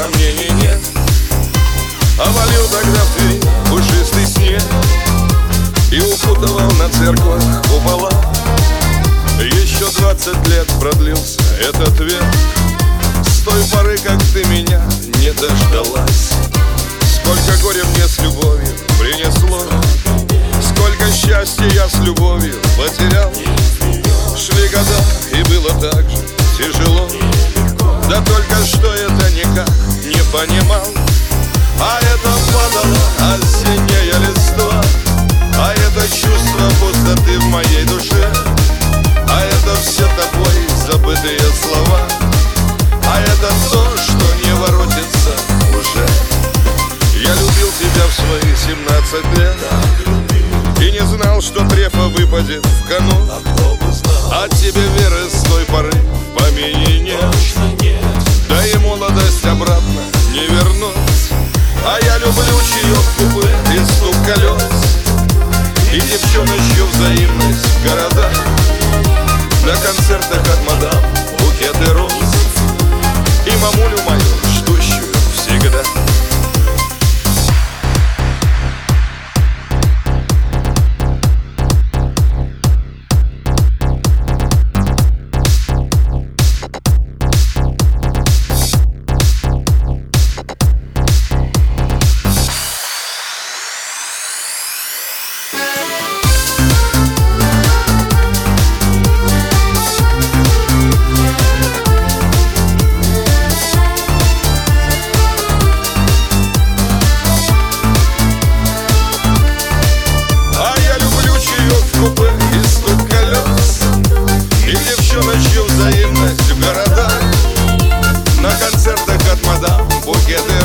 сомнений нет. Овалил тогда в Твери пушистый снег и укутывал на церковь купола. Еще 20 лет продлился этот век, с той поры, как ты меня не дождалась. Сколько горя мне с любовью принесло, сколько счастья я с любовью потерял. Шли года, и было так же тяжело, да только что это никак не понимал. А это падала осенняя листва, а это чувство пустоты в моей душе, а это все тобой забытые слова, а это то, что не воротится уже. Я любил тебя в свои 17 лет и не знал, что трефа выпадет в канун. А тебе веры с той поры в помине нет, да и молодость обратно не вернуть. А я люблю чаек купе и стук колес, и девчоночью взаимность в городах, на концертах от мадам букеты роз и мамулю мою, ждущую всегда. Купе и стук колес, и девчоночью взаимность в городах, на концертах от мадам букеты